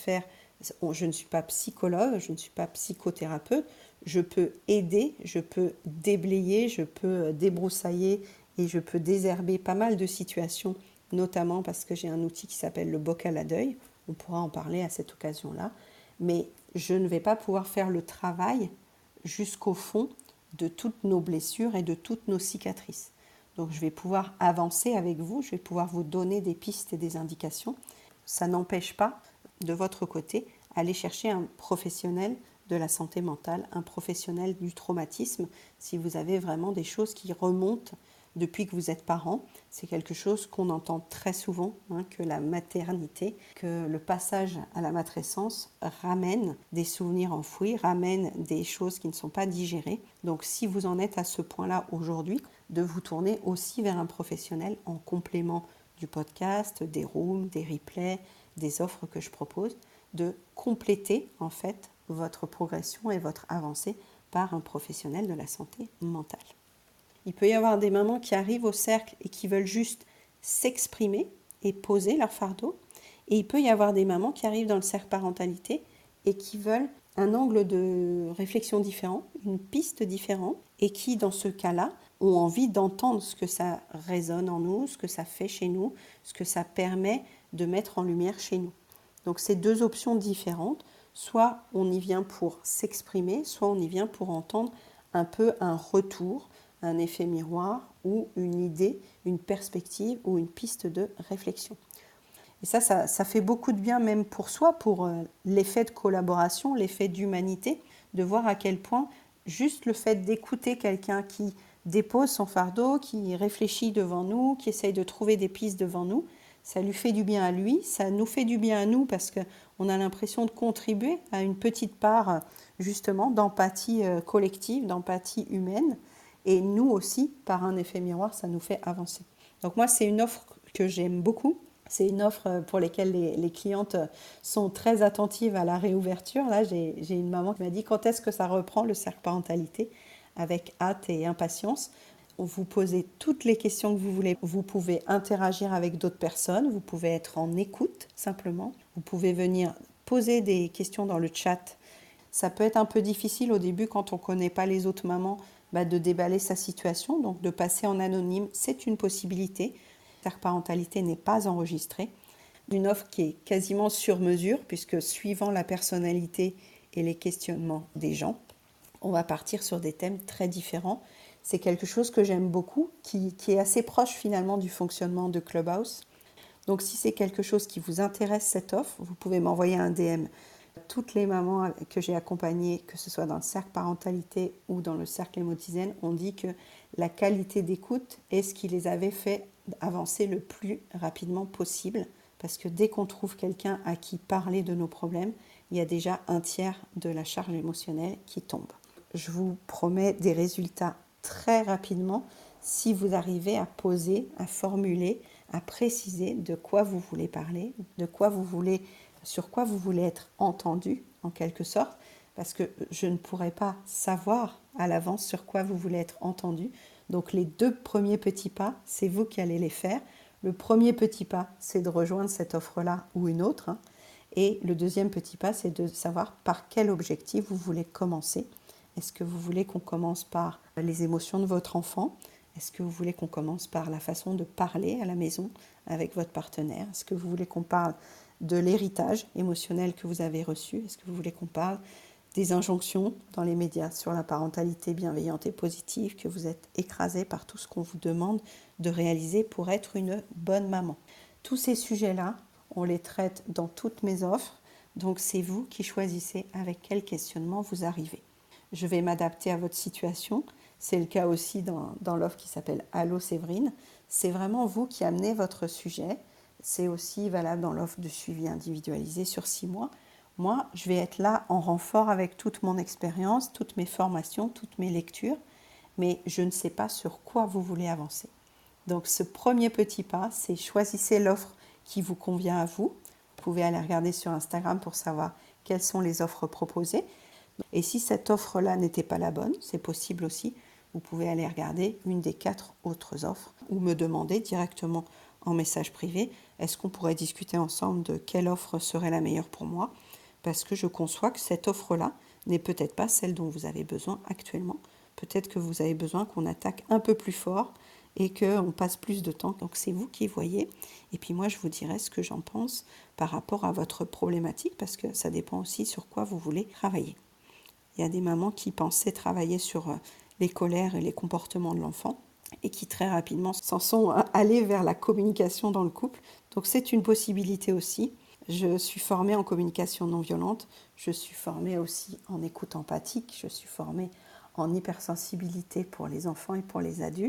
Je ne suis pas psychologue, je ne suis pas psychothérapeute. Je peux aider, je peux déblayer, je peux débroussailler et je peux désherber pas mal de situations, notamment parce que j'ai un outil qui s'appelle le bocal à deuil. On pourra en parler à cette occasion-là. Mais je ne vais pas pouvoir faire le travail jusqu'au fond de toutes nos blessures et de toutes nos cicatrices. Donc je vais pouvoir avancer avec vous, je vais pouvoir vous donner des pistes et des indications. Ça n'empêche pas, de votre côté, aller chercher un professionnel de la santé mentale, un professionnel du traumatisme, si vous avez vraiment des choses qui remontent depuis que vous êtes parent. C'est quelque chose qu'on entend très souvent, que la maternité, que le passage à la matrescence ramène des souvenirs enfouis, ramène des choses qui ne sont pas digérées. Donc si vous en êtes à ce point-là aujourd'hui, de vous tourner aussi vers un professionnel en complément du podcast, des rooms, des replays, des offres que je propose, de compléter en fait votre progression et votre avancée par un professionnel de la santé mentale. Il peut y avoir des mamans qui arrivent au cercle et qui veulent juste s'exprimer et poser leur fardeau. Et il peut y avoir des mamans qui arrivent dans le cercle parentalité et qui veulent un angle de réflexion différent, une piste différente, et qui, dans ce cas-là, ont envie d'entendre ce que ça résonne en nous, ce que ça fait chez nous, ce que ça permet de mettre en lumière chez nous. Donc c'est deux options différentes. Soit on y vient pour s'exprimer, soit on y vient pour entendre un peu un retour, un effet miroir ou une idée, une perspective ou une piste de réflexion. Et ça fait beaucoup de bien même pour soi, pour l'effet de collaboration, l'effet d'humanité, de voir à quel point juste le fait d'écouter quelqu'un qui dépose son fardeau, qui réfléchit devant nous, qui essaye de trouver des pistes devant nous, ça lui fait du bien à lui, ça nous fait du bien à nous parce qu'on a l'impression de contribuer à une petite part justement d'empathie collective, d'empathie humaine. Et nous aussi, par un effet miroir, ça nous fait avancer. Donc moi, c'est une offre que j'aime beaucoup. C'est une offre pour laquelle les clientes sont très attentives à la réouverture. Là, j'ai une maman qui m'a dit quand est-ce que ça reprend le cercle parentalité, avec hâte et impatience. Vous posez toutes les questions que vous voulez. Vous pouvez interagir avec d'autres personnes. Vous pouvez être en écoute simplement. Vous pouvez venir poser des questions dans le chat. Ça peut être un peu difficile au début quand on ne connaît pas les autres mamans de déballer sa situation. Donc de passer en anonyme, c'est une possibilité. La parentalité n'est pas enregistrée. Une offre qui est quasiment sur mesure puisque suivant la personnalité et les questionnements des gens, on va partir sur des thèmes très différents. C'est quelque chose que j'aime beaucoup, qui est assez proche finalement du fonctionnement de Clubhouse. Donc si c'est quelque chose qui vous intéresse, cette offre, vous pouvez m'envoyer un DM. Toutes les mamans que j'ai accompagnées, que ce soit dans le cercle parentalité ou dans le cercle émotisène, ont dit que la qualité d'écoute est ce qui les avait fait avancer le plus rapidement possible. Parce que dès qu'on trouve quelqu'un à qui parler de nos problèmes, il y a déjà un tiers de la charge émotionnelle qui tombe. Je vous promets des résultats très rapidement si vous arrivez à poser, à formuler, à préciser de quoi vous voulez parler, sur quoi vous voulez être entendu en quelque sorte, parce que je ne pourrais pas savoir à l'avance sur quoi vous voulez être entendu. Donc les 2 premiers petits pas, c'est vous qui allez les faire. Le premier petit pas, c'est de rejoindre cette offre-là ou une autre. Et le deuxième petit pas, c'est de savoir par quel objectif vous voulez commencer. Est-ce que vous voulez qu'on commence par les émotions de votre enfant ? Est-ce que vous voulez qu'on commence par la façon de parler à la maison avec votre partenaire ? Est-ce que vous voulez qu'on parle de l'héritage émotionnel que vous avez reçu ? Est-ce que vous voulez qu'on parle des injonctions dans les médias sur la parentalité bienveillante et positive, que vous êtes écrasé par tout ce qu'on vous demande de réaliser pour être une bonne maman ? Tous ces sujets-là, on les traite dans toutes mes offres, donc c'est vous qui choisissez avec quel questionnement vous arrivez. Je vais m'adapter à votre situation. C'est le cas aussi dans l'offre qui s'appelle Allô Séverine. C'est vraiment vous qui amenez votre sujet. C'est aussi valable dans l'offre de suivi individualisé sur 6 mois. Moi, je vais être là en renfort avec toute mon expérience, toutes mes formations, toutes mes lectures, mais je ne sais pas sur quoi vous voulez avancer. Donc ce premier petit pas, c'est choisissez l'offre qui vous convient à vous. Vous pouvez aller regarder sur Instagram pour savoir quelles sont les offres proposées. Et si cette offre-là n'était pas la bonne, c'est possible aussi, vous pouvez aller regarder une des 4 autres offres ou me demander directement en message privé, est-ce qu'on pourrait discuter ensemble de quelle offre serait la meilleure pour moi ? Parce que je conçois que cette offre-là n'est peut-être pas celle dont vous avez besoin actuellement. Peut-être que vous avez besoin qu'on attaque un peu plus fort et qu'on passe plus de temps. Donc c'est vous qui voyez. Et puis moi, je vous dirai ce que j'en pense par rapport à votre problématique, parce que ça dépend aussi sur quoi vous voulez travailler. Il y a des mamans qui pensaient travailler sur les colères et les comportements de l'enfant et qui très rapidement s'en sont allées vers la communication dans le couple. Donc c'est une possibilité aussi. Je suis formée en communication non violente, je suis formée aussi en écoute empathique, je suis formée en hypersensibilité pour les enfants et pour les adultes.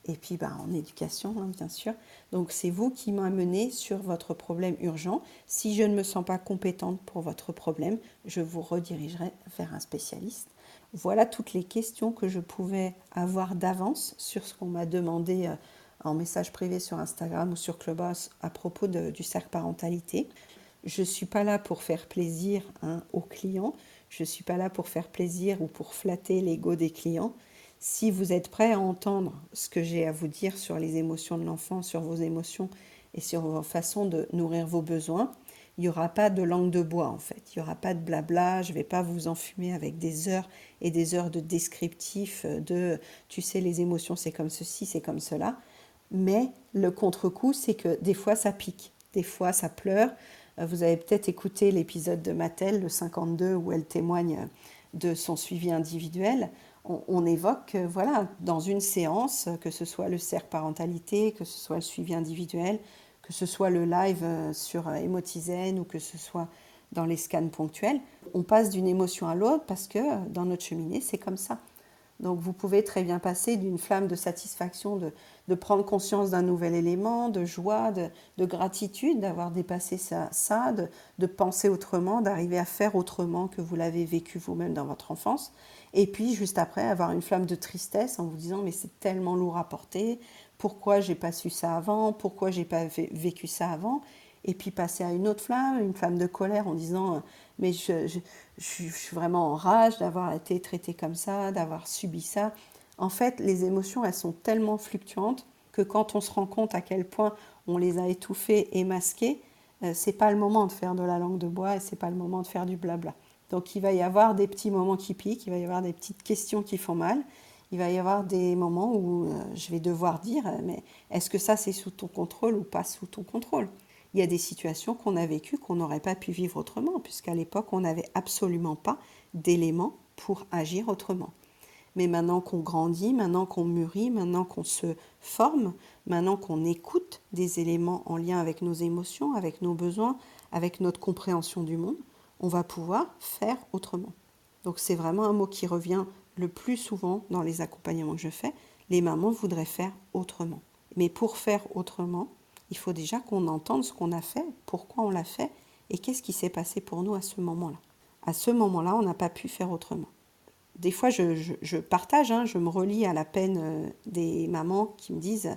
et puis en éducation, hein, bien sûr. Donc c'est vous qui m'amenez sur votre problème urgent. Si je ne me sens pas compétente pour votre problème, je vous redirigerai vers un spécialiste. Voilà toutes les questions que je pouvais avoir d'avance sur ce qu'on m'a demandé en message privé sur Instagram ou sur Clubhouse à propos du cercle parentalité. Je ne suis pas là pour faire plaisir aux clients, je ne suis pas là pour faire plaisir ou pour flatter l'ego des clients. Si vous êtes prêt à entendre ce que j'ai à vous dire sur les émotions de l'enfant, sur vos émotions et sur vos façons de nourrir vos besoins, il n'y aura pas de langue de bois en fait, il n'y aura pas de blabla, je ne vais pas vous enfumer avec des heures et des heures de descriptifs de tu sais les émotions c'est comme ceci, c'est comme cela. Mais le contre-coup c'est que des fois ça pique, des fois ça pleure. Vous avez peut-être écouté l'épisode de Mathel, le 52, où elle témoigne de son suivi individuel. On évoque, voilà, dans une séance, que ce soit le cercle parentalité, que ce soit le suivi individuel, que ce soit le live sur Emotizen ou que ce soit dans les scans ponctuels, on passe d'une émotion à l'autre parce que dans notre cheminée, c'est comme ça. Donc vous pouvez très bien passer d'une flamme de satisfaction, de prendre conscience d'un nouvel élément, de joie, de gratitude, d'avoir dépassé ça de penser autrement, d'arriver à faire autrement que vous l'avez vécu vous-même dans votre enfance. Et puis juste après, avoir une flamme de tristesse en vous disant mais c'est tellement lourd à porter, pourquoi j'ai pas su ça avant, pourquoi j'ai pas vécu ça avant, et puis passer à une flamme de colère en disant mais je suis vraiment en rage d'avoir été traitée comme ça, d'avoir subi ça. En fait, les émotions, elles sont tellement fluctuantes que quand on se rend compte à quel point on les a étouffées et masquées, c'est pas le moment de faire de la langue de bois et c'est pas le moment de faire du blabla. Donc il va y avoir des petits moments qui piquent, il va y avoir des petites questions qui font mal, il va y avoir des moments où je vais devoir dire mais est-ce que ça c'est sous ton contrôle ou pas sous ton contrôle? Il y a des situations qu'on a vécues qu'on n'aurait pas pu vivre autrement, puisqu'à l'époque, on n'avait absolument pas d'éléments pour agir autrement. Mais maintenant qu'on grandit, maintenant qu'on mûrit, maintenant qu'on se forme, maintenant qu'on écoute des éléments en lien avec nos émotions, avec nos besoins, avec notre compréhension du monde, on va pouvoir faire autrement. Donc c'est vraiment un mot qui revient le plus souvent dans les accompagnements que je fais. Les mamans voudraient faire autrement. Mais pour faire autrement, il faut déjà qu'on entende ce qu'on a fait, pourquoi on l'a fait et qu'est-ce qui s'est passé pour nous à ce moment-là. À ce moment-là, on n'a pas pu faire autrement. Des fois, je partage, je me relie à la peine des mamans qui me disent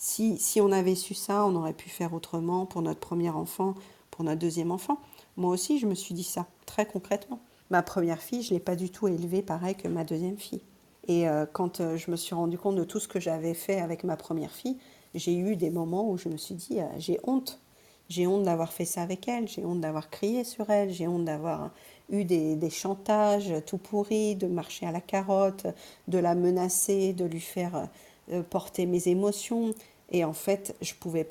si on avait su ça, on aurait pu faire autrement pour notre premier enfant, pour notre deuxième enfant. Moi aussi, je me suis dit ça, très concrètement. Ma première fille, je ne l'ai pas du tout élevée pareil que ma deuxième fille. Et quand je me suis rendu compte de tout ce que j'avais fait avec ma première fille, j'ai eu des moments où je me suis dit, j'ai honte. J'ai honte d'avoir fait ça avec elle, j'ai honte d'avoir crié sur elle, j'ai honte d'avoir eu des chantages tout pourris, de marcher à la carotte, de la menacer, de lui faire porter mes émotions. Et en fait, je pouvais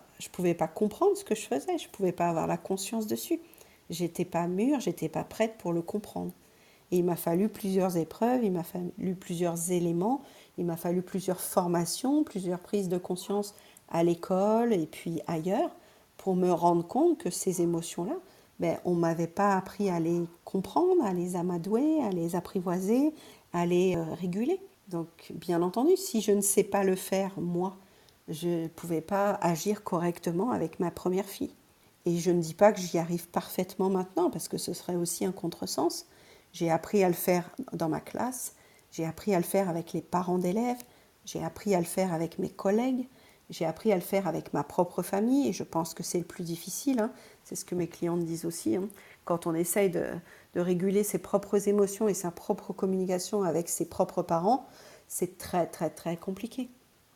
pas comprendre ce que je faisais, je pouvais pas avoir la conscience dessus. J'étais pas mûre, j'étais pas prête pour le comprendre. Et il m'a fallu plusieurs épreuves, il m'a fallu plusieurs éléments, il m'a fallu plusieurs formations, plusieurs prises de conscience à l'école et puis ailleurs pour me rendre compte que ces émotions-là, on ne m'avait pas appris à les comprendre, à les amadouer, à les apprivoiser, à les réguler. Donc, bien entendu, si je ne sais pas le faire, moi, je ne pouvais pas agir correctement avec ma première fille. Et je ne dis pas que j'y arrive parfaitement maintenant, parce que ce serait aussi un contresens. J'ai appris à le faire dans ma classe, j'ai appris à le faire avec les parents d'élèves, j'ai appris à le faire avec mes collègues, j'ai appris à le faire avec ma propre famille, et je pense que c'est le plus difficile, c'est ce que mes clientes disent aussi, quand on essaye de réguler ses propres émotions et sa propre communication avec ses propres parents, c'est très très très compliqué.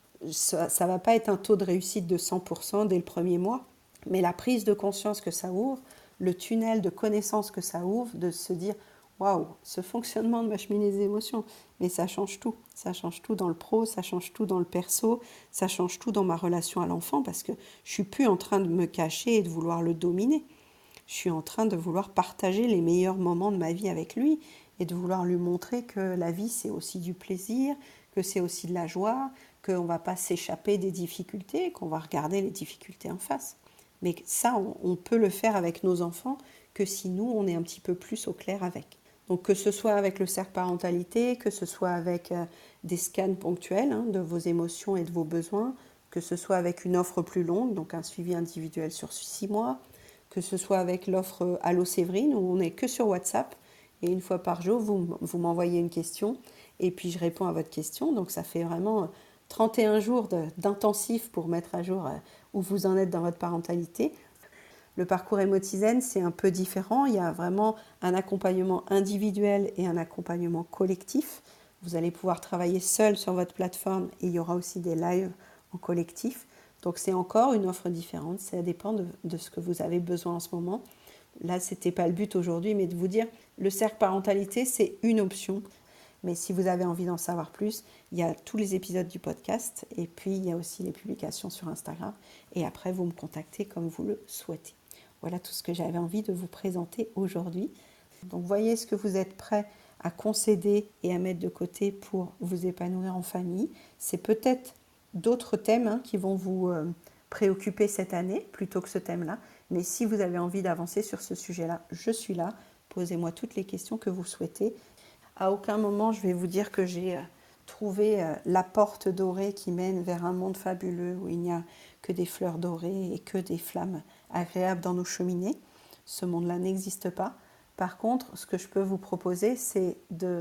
Ça ne va pas être un taux de réussite de 100% dès le premier mois, mais la prise de conscience que ça ouvre, le tunnel de connaissances que ça ouvre, de se dire waouh, ce fonctionnement de ma cheminée des émotions, mais ça change tout. Ça change tout dans le pro, ça change tout dans le perso, ça change tout dans ma relation à l'enfant parce que je suis plus en train de me cacher et de vouloir le dominer. Je suis en train de vouloir partager les meilleurs moments de ma vie avec lui et de vouloir lui montrer que la vie c'est aussi du plaisir, que c'est aussi de la joie, qu'on ne va pas s'échapper des difficultés, qu'on va regarder les difficultés en face. Mais ça, on peut le faire avec nos enfants que si nous, on est un petit peu plus au clair avec. Donc que ce soit avec le cercle parentalité, que ce soit avec des scans ponctuels de vos émotions et de vos besoins, que ce soit avec une offre plus longue, donc un suivi individuel sur 6 mois, que ce soit avec l'offre Allo Séverine, où on n'est que sur WhatsApp, et une fois par jour, vous m'envoyez une question, et puis je réponds à votre question. Donc ça fait vraiment 31 jours d'intensif pour mettre à jour où vous en êtes dans votre parentalité. Le parcours Emotizen, c'est un peu différent. Il y a vraiment un accompagnement individuel et un accompagnement collectif. Vous allez pouvoir travailler seul sur votre plateforme et il y aura aussi des lives en collectif. Donc c'est encore une offre différente. Ça dépend de ce que vous avez besoin en ce moment. Là, ce n'était pas le but aujourd'hui, mais de vous dire, le cercle parentalité, c'est une option. Mais si vous avez envie d'en savoir plus, il y a tous les épisodes du podcast et puis il y a aussi les publications sur Instagram. Et après, vous me contactez comme vous le souhaitez. Voilà tout ce que j'avais envie de vous présenter aujourd'hui. Donc voyez ce que vous êtes prêts à concéder et à mettre de côté pour vous épanouir en famille. C'est peut-être d'autres thèmes qui vont vous préoccuper cette année plutôt que ce thème-là. Mais si vous avez envie d'avancer sur ce sujet-là, je suis là. Posez-moi toutes les questions que vous souhaitez. À aucun moment, je vais vous dire que j'ai trouvé la porte dorée qui mène vers un monde fabuleux où il n'y a que des fleurs dorées et que des flammes agréables dans nos cheminées. Ce monde-là n'existe pas. Par contre, ce que je peux vous proposer, c'est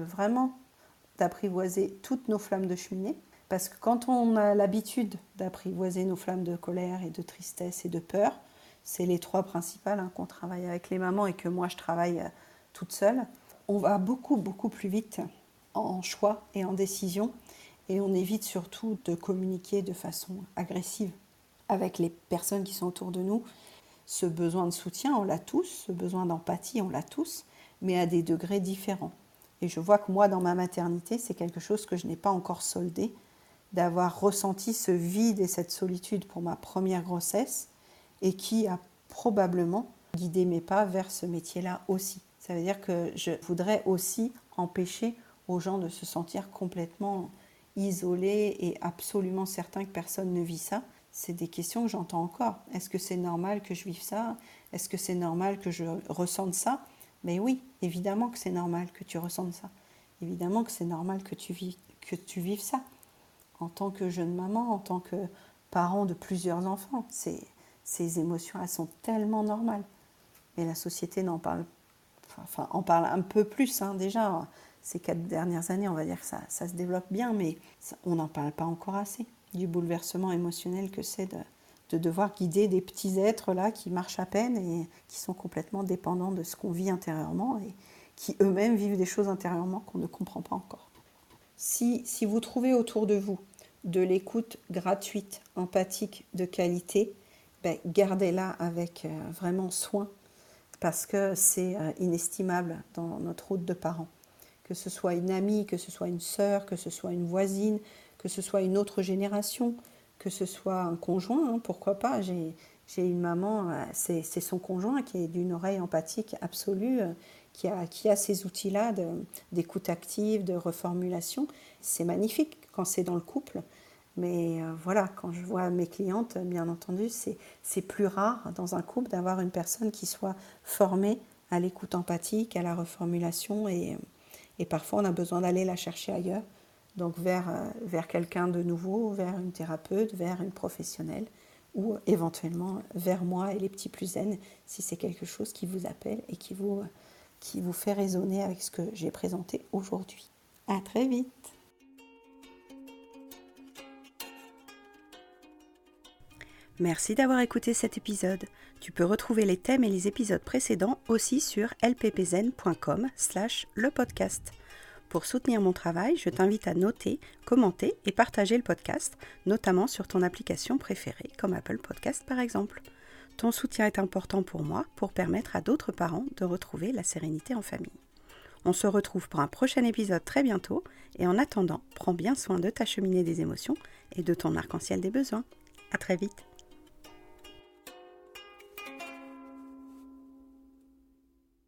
d'apprivoiser toutes nos flammes de cheminée. Parce que quand on a l'habitude d'apprivoiser nos flammes de colère et de tristesse et de peur, c'est les 3 principales qu'on travaille avec les mamans et que moi je travaille toute seule, on va beaucoup plus vite en choix et en décision et on évite surtout de communiquer de façon agressive avec les personnes qui sont autour de nous. Ce besoin de soutien, on l'a tous, ce besoin d'empathie, on l'a tous, mais à des degrés différents. Et je vois que moi, dans ma maternité, c'est quelque chose que je n'ai pas encore soldé, d'avoir ressenti ce vide et cette solitude pour ma première grossesse et qui a probablement guidé mes pas vers ce métier-là aussi. Ça veut dire que je voudrais aussi empêcher aux gens de se sentir complètement isolés et absolument certains que personne ne vit ça. C'est des questions que j'entends encore. Est-ce que c'est normal que je vive ça? Est-ce que c'est normal que je ressente ça? Mais oui, évidemment que c'est normal que tu ressentes ça. Évidemment que c'est normal que tu vives ça. En tant que jeune maman, en tant que parent de plusieurs enfants, ces émotions, elles sont tellement normales. Mais la société en parle un peu plus déjà. Ces 4 dernières années, on va dire que ça se développe bien, mais on n'en parle pas encore assez. Du bouleversement émotionnel que c'est de devoir guider des petits êtres là qui marchent à peine et qui sont complètement dépendants de ce qu'on vit intérieurement et qui eux-mêmes vivent des choses intérieurement qu'on ne comprend pas encore. Si vous trouvez autour de vous de l'écoute gratuite, empathique, de qualité, gardez-la avec vraiment soin parce que c'est inestimable dans notre route de parents. Que ce soit une amie, que ce soit une sœur, que ce soit une voisine, que ce soit une autre génération, que ce soit un conjoint, pourquoi pas. J'ai une maman, c'est son conjoint qui est d'une oreille empathique absolue, qui a ces outils-là d'écoute active, de reformulation. C'est magnifique quand c'est dans le couple. Mais voilà, quand je vois mes clientes, bien entendu, c'est plus rare dans un couple d'avoir une personne qui soit formée à l'écoute empathique, à la reformulation et parfois on a besoin d'aller la chercher ailleurs, donc vers quelqu'un de nouveau, vers une thérapeute, vers une professionnelle ou éventuellement vers moi et les petits plus zen si c'est quelque chose qui vous appelle et qui vous fait résonner avec ce que j'ai présenté aujourd'hui. À très vite. Merci d'avoir écouté cet épisode. Tu peux retrouver les thèmes et les épisodes précédents aussi sur lppzen.com/lepodcast. Pour soutenir mon travail, je t'invite à noter, commenter et partager le podcast, notamment sur ton application préférée, comme Apple Podcast par exemple. Ton soutien est important pour moi pour permettre à d'autres parents de retrouver la sérénité en famille. On se retrouve pour un prochain épisode très bientôt et en attendant, prends bien soin de ta cheminée des émotions et de ton arc-en-ciel des besoins. À très vite.